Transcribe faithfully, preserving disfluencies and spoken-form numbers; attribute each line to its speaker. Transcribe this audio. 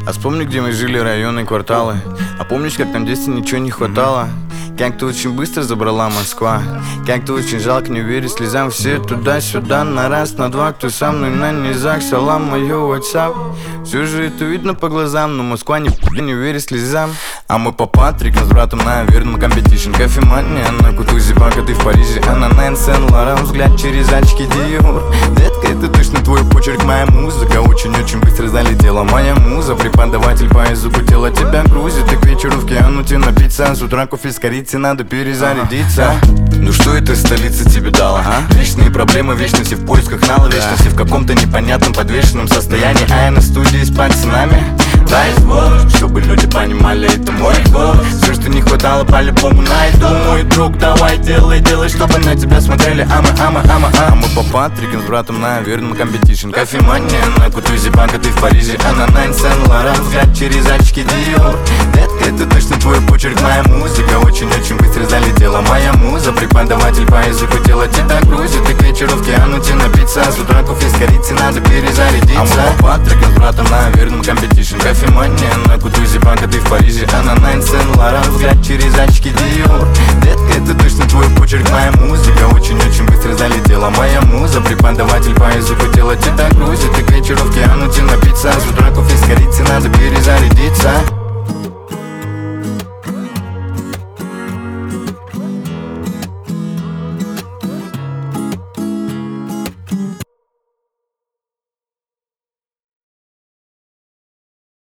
Speaker 1: А вспомни, где мы жили, районы, кварталы. А помнишь, как там в детстве ничего не хватало? Как ты очень быстро забрала Москва. Как ты очень жалко, не веришь слезам. Все туда-сюда, на раз, на два. Кто со мной на низах, салам, мою WhatsApp. Все же это видно по глазам, но Москва не, не верит слезам. А мы по Патрикам с братом на верном компетишн. Кофемания на Кутузе, пока ты в Париже. А на Нэн Сен-Лоран взгляд через очки Диор. Детка, это точно твой почерк, моя музыка. Очень-очень быстро залетела моя муза. Преподаватель по языку тела тебя грузит. И к вечеру в Киануте напиться. С утра кофе с корицей, надо перезарядиться. Ну что это столица тебе дала? А? Вечные проблемы, вечности в поисках нала. Вечности в каком-то непонятном подвешенном состоянии. А я на студии с пацанами. Дай Бог, чтобы люди понимали, это мой год. Все, что не хватало, по-любому найду. Мой друг, давай делай, делай, чтобы на тебя смотрели. Ама, ама, ама, ама. А мы по Патрикам с братом на верном компетишн. Кофемания на Кутузе, пока ты в Париже. А на Нэн Сен-Лоран взгляд через очки Диор. Детка, это точно твой почерк, моя музыка. Очень-очень быстро залетела моя муза. Преподаватель по языку тела тебя грузит. И к вечеру в Киануте напиться. С утра кофе с корицей, надо перезарядиться. А мы по Патрикам с братом на верном компетишн. Кофемания на Кутузе, пока ты в Париже. А на Нэн Сен-Лоран взгляд через очки Диор. Детка, это точно твой почерк, моя музыка. Очень-очень быстро залетела моя муза. Преподаватель по языку тела тебя грузит. И к вечеру в Киануте напиться. С утра кофе с корицей, надо перезарядиться.